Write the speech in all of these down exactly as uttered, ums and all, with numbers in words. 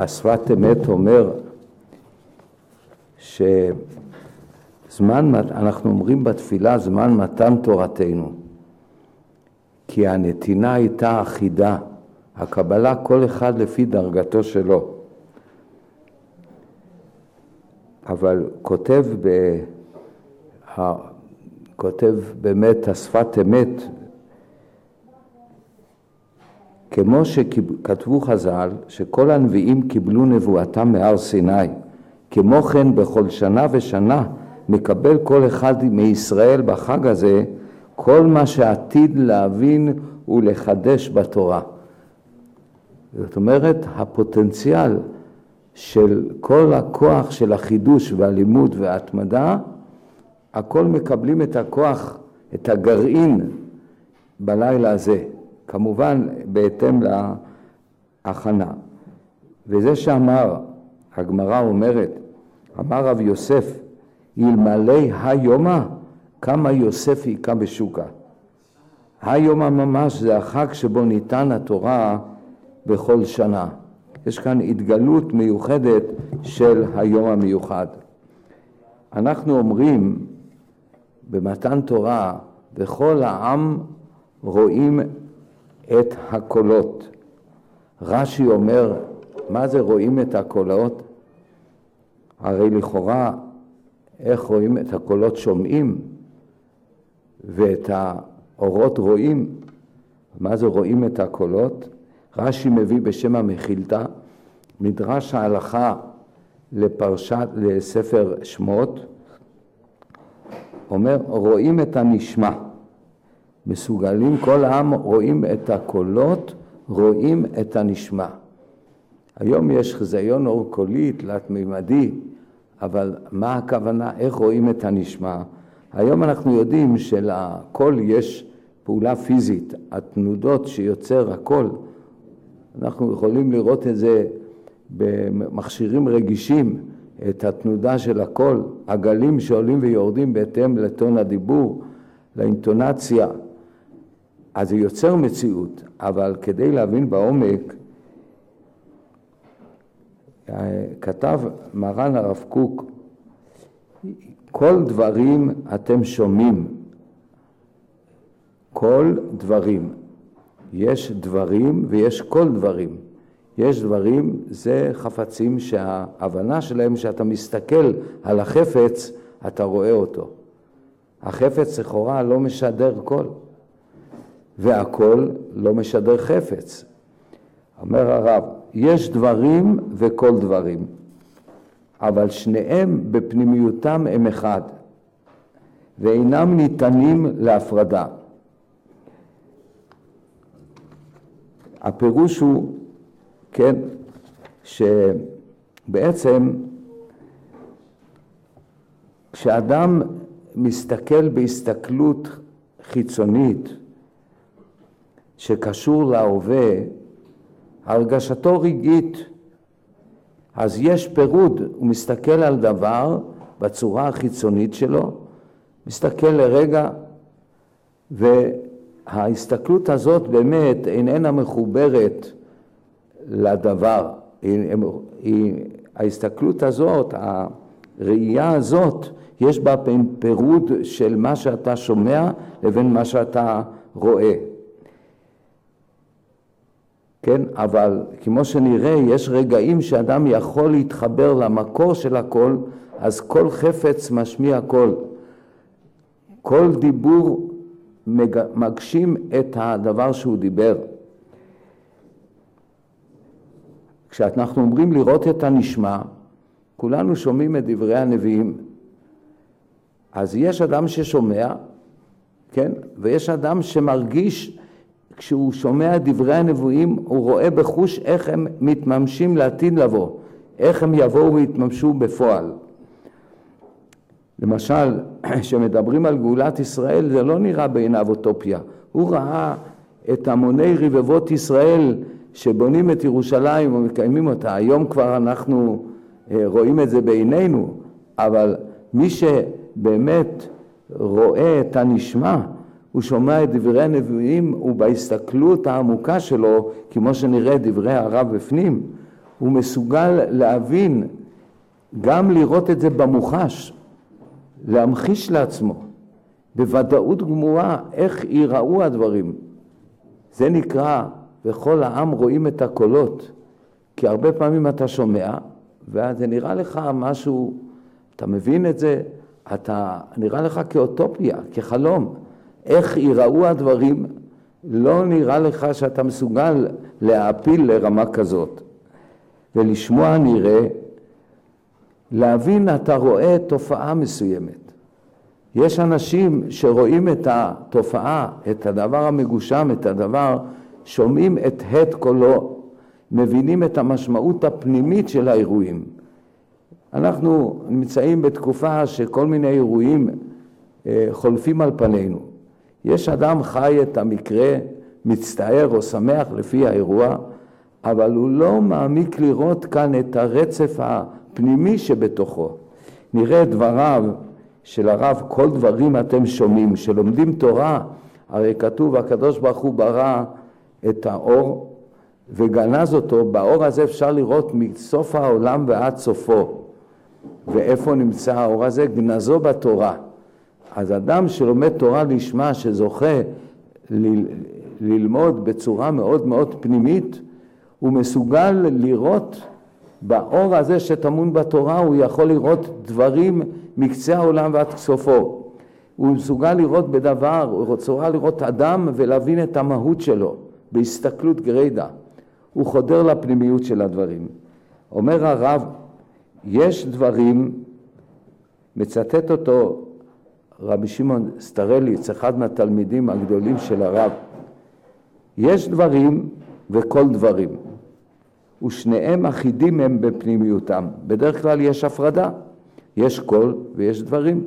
השפת אמת אומר שזמן, אנחנו אומרים בתפילה, זמן מתן תורתנו, כי הנתינה הייתה אחידה, הקבלה כל אחד לפי דרגתו שלו. אבל כותב, ב... כותב באמת השפת אמת, כמו שכתבו חז"ל, שכל הנביאים קיבלו נבואתם מהר סיני, כמו כן בכל שנה ושנה מקבל כל אחד מישראל בחג הזה כל מה שעתיד להבין ולחדש בתורה. זאת אומרת, הפוטנציאל של כל הכוח של החידוש והלימוד וההתמדה, הכל מקבלים את הכוח, את הגרעין בלילה הזה, כמובן בהתאם להכנה. וזה שאמר, הגמרא אומרת, אמר רב יוסף, אלמלא היומה, כמה יוסף יקה בשוקה. היומה ממש זה החג שבו ניתן התורה בכל שנה. יש כאן התגלות מיוחדת של היום המיוחד. אנחנו אומרים במתן תורה, וכל העם רואים את הקולות. רש"י אומר, מה זה רואים את הקולות? הרי לכאורה, איך רואים את הקולות? שומעים, ואת האורות רואים. מה זה רואים את הקולות? רש"י מביא בשם המחילתא, מדרש ההלכה לפרשת, לספר שמות, אומר, רואים את הנשמע. מסוגלים, כל העם רואים את הקולות, רואים את הנשמע. היום יש חזיון אור קולי, תלת מימדי, אבל מה הכוונה? איך רואים את הנשמע? היום אנחנו יודעים שלקול יש פעולה פיזית, התנודות שיוצר הקול, אנחנו יכולים לראות את זה במכשירים רגישים, את התנודה של הקול, הגלים שעולים ויורדים בהתאם לטון הדיבור, לאינטונציה. אז זה יוצר מציאות, אבל כדי להבין בעומק, כתב מרן הרב קוק, כל דברים אתם שומעים, כל דברים. יש דברים ויש כל דברים. יש דברים, זה חפצים שההבנה שלהם שאתה מסתכל על החפץ, אתה רואה אותו. החפץ לכאורה לא משדר קול, והקול לא משדר חפץ. אומר הרב, יש דברים וכל דברים, אבל שניהם בפנימיותם הם אחד, ואינם ניתנים להפרדה. הפירוש הוא, כן, שבעצם כשאדם מסתכל בהסתכלות חיצונית שקשור להווה, הרגשתו רגעית, אז יש פירוד, הוא מסתכל על דבר בצורה החיצונית שלו, מסתכל לרגע, וההסתכלות הזאת באמת איננה מחוברת לדבר. ההסתכלות הזאת, הראייה הזאת, יש בה פירוד של מה שאתה שומע לבין מה שאתה רואה. כן, אבל כמו שנראה, יש רגעים שאדם יכול להתחבר למקור של הכל, אז כל חפץ משמיע קול. כל דיבור מגשים את הדבר שהוא דיבר. כשאנחנו אומרים לראות את הנשמע, כולנו שומעים את דברי הנביאים. אז יש אדם ששומע, כן? ויש אדם שמרגיש, כשהוא שומע דברי הנביאים, הוא רואה בחוש איך הם מתממשים לעתיד לבוא, איך הם יבואו ויתממשו בפועל. למשל, שמדברים על גאולת ישראל, זה לא נראה בעיניו אוטופיה. הוא ראה את המוני רבבות ישראל שבונים את ירושלים ומקיימים אותה. היום כבר אנחנו רואים את זה בעינינו, אבל מי שבאמת רואה את הנשמע, הוא שומע את דברי הנביאים, ובהסתכלות העמוקה שלו, כמו שנראה דברי הרב בפנים, הוא מסוגל להבין, גם לראות את זה במוחש, להמחיש לעצמו, בוודאות גמורה, איך ייראו הדברים. זה נקרא, וכל העם רואים את הקולות, כי הרבה פעמים אתה שומע, וזה נראה לך משהו, אתה מבין את זה, אתה נראה לך כאוטופיה, כחלום. איך ייראו הדברים, לא נראה לך שאתה מסוגל להעפיל לרמה כזאת. ולשמוע נראה, להבין אתה רואה תופעה מסוימת. יש אנשים שרואים את התופעה, את הדבר המגושם, את הדבר, שומעים את הד קולו, מבינים את המשמעות הפנימית של האירועים. אנחנו נמצאים בתקופה שכל מיני אירועים אה, חולפים על פנינו. יש אדם חי את המקרה, מצטער או שמח לפי האירוע, אבל הוא לא מעמיק לראות כאן את הרצף הפנימי שבתוכו. נראה דבריו של הרב, כל דברים אתם שומעים, שלומדים תורה, הרי כתוב, הקדוש ברוך הוא ברא את האור וגנז אותו, באור הזה אפשר לראות מסוף העולם ועד סופו. ואיפה נמצא האור הזה? גנזו בתורה. אז אדם שלומד תורה לשמה, שזוכה ל- ללמוד בצורה מאוד מאוד פנימית, הוא מסוגל לראות באור הזה שטמון בתורה, הוא יכול לראות דברים מקצה העולם ועד סופו. הוא מסוגל לראות בדבר, הוא רוצה לראות אדם ולהבין את המהות שלו, בהסתכלות גרידא. הוא חודר לפנימיות של הדברים. אומר הרב, יש דברים, מצטט אותו רבי שמעון סטרליץ, אחד מהתלמידים הגדולים של הרב, יש דברים וכל דברים, ושניהם אחידים הם בפנימיותם. בדרך כלל יש הפרדה, יש כל ויש דברים,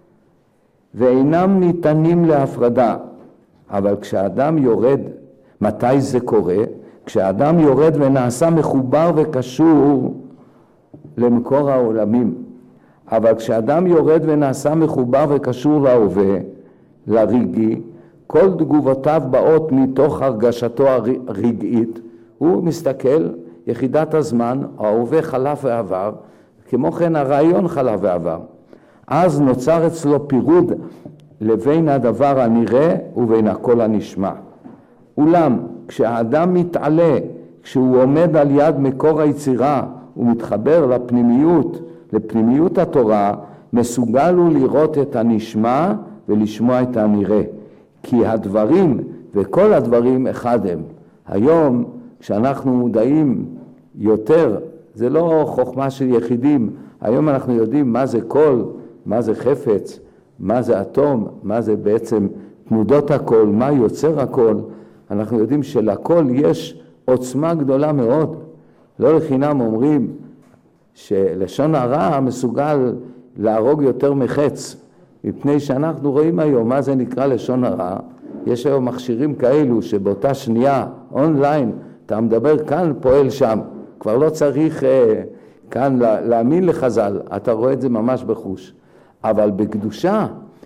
ואינם ניתנים להפרדה. אבל כשאדם יורד, מתי זה קורה? כשאדם יורד ונעשה מחובר וקשור למקור העולמים. אבל כשאדם יורד ונעשה מחובר וקשור להווה, לרגעי, כל תגובותיו באות מתוך הרגשתו הרגעית, הוא מסתכל, יחידת הזמן, ההווה חלף ועבר, כמו כן הרעיון חלף ועבר. אז נוצר אצלו פירוד לבין הדבר הנראה ובין הכל הנשמע. אולם כשהאדם מתעלה, כשהוא עומד על יד מקור היצירה ומתחבר לפנימיות, לפנימיות התורה, מסוגל הוא לראות את הנשמע ולשמוע את הנראה. כי הדברים וכל הדברים אחד הם. היום כשאנחנו מודעים יותר, זה לא חוכמה של יחידים, היום אנחנו יודעים מה זה קול, מה זה חפץ, מה זה אטום, מה זה בעצם תנודות הקול, מה יוצר הקול. אנחנו יודעים שלקול יש עוצמה גדולה מאוד. לא לחינם אומרים שלשון הרע מסוגל להרוג יותר מחץ, מפני שאנחנו רואים היום מה זה נקרא לשון הרע. יש היום מכשירים כאלו שבאותה שנייה, אונליין, אתה מדבר כאן, פועל שם. כבר לא צריך אה, כאן להאמין לחז"ל, אתה רואה את זה ממש בחוש. אבל בקדושה,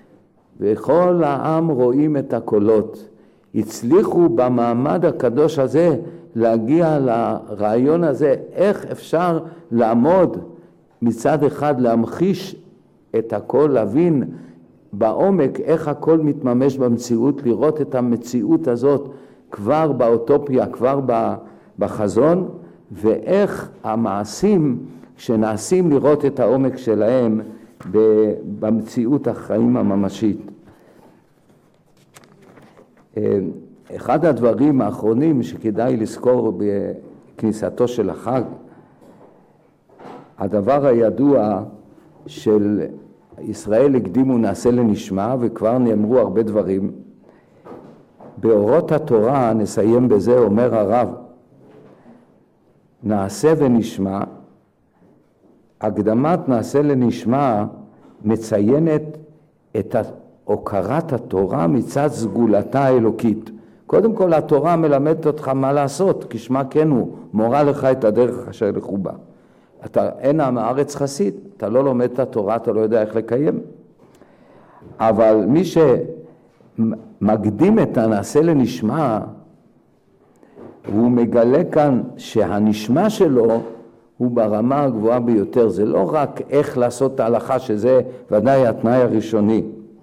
וכל העם רואים את הקולות, הצליחו במעמד הקדוש הזה להגיע לרעיון הזה, איך אפשר לעמוד מצד אחד, להמחיש את הכל, להבין בעומק איך הכל מתממש במציאות, לראות את המציאות הזאת כבר באוטופיה, כבר בחזון, ואיך המעשים שנעשים לראות את העומק שלהם במציאות החיים הממשית. אחד הדברים האחרונים שכדאי לזכור בכניסתו של החג, הדבר הידוע של ישראל הקדימו נעשה לנשמע, וכבר נאמרו הרבה דברים. באורות התורה, נסיים בזה, אומר הרב, נעשה ונשמע, הקדמת נעשה לנשמע מציינת את הוקרת התורה מצד סגולתה האלוקית. קודם כל התורה מלמדת אותך מה לעשות, כשמה כן הוא, מורה לך את הדרך אשר לכו בה. אתה אין עם הארץ חסיד, אתה לא לומד את התורה, אתה לא יודע איך לקיים. אבל מי שמקדים את הנעשה לנשמע, הוא מגלה כאן שהנשמה שלו הוא ברמה הגבוהה ביותר. זה לא רק איך לעשות את ההלכה, שזה ודאי התנאי הראשוני.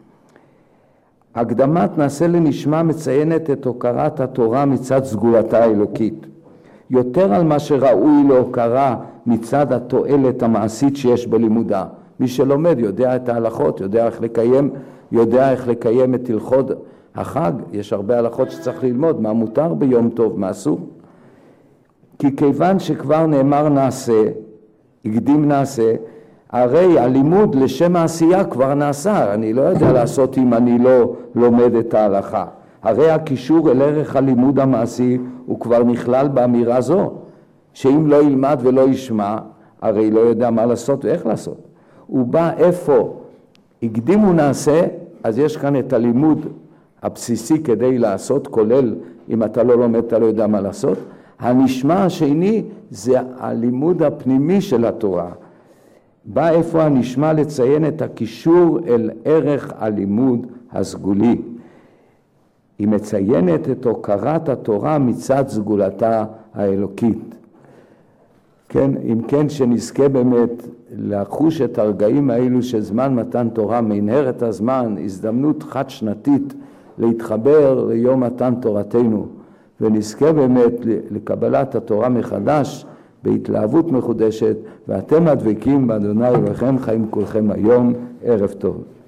הקדמת נעשה לנשמה מציינת את הוקרת התורה מצד סגולתה האלוקית. יותר על מה שראוי להוקרה מצד התועלת המעשית שיש בלימודה. מי שלומד יודע את ההלכות, יודע איך לקיים, יודע איך לקיים את הלכות החג. יש הרבה הלכות שצריך ללמוד, מה מותר ביום טוב, מה אסור. כי כיוון שכבר נאמר נעשה, הקדים נעשה, הרי הלימוד לשם העשייה כבר נעשה. אני לא יודע לעשות אם אני לא לומד את ההלכה. הרי הקישור אל ערך הלימוד המעשי הוא כבר נכלל באמירה זו, שאם לא ילמד ולא ישמע, הרי לא יודע מה לעשות ואיך לעשות. הוא בא איפה הקדימו נעשה, אז יש כאן את הלימוד הבסיסי כדי לעשות, כולל אם אתה לא לומד אתה לא יודע מה לעשות. הנשמע השני זה הלימוד הפנימי של התורה. בא איפה הנשמע לציין את הקישור אל ערך הלימוד הסגולי. היא מציינת את הוקרת התורה מצד סגולתה האלוקית. כן, אם כן שנזכה באמת לחוש את הרגעים האלו שזמן מתן תורה, מנהרת הזמן, הזדמנות חד שנתית להתחבר ליום מתן תורתנו, ונזכה באמת לקבלת התורה מחדש בהתלהבות מחודשת, ואתם הדבקים באדוני אלוהיכם חיים כולכם היום. ערב טוב.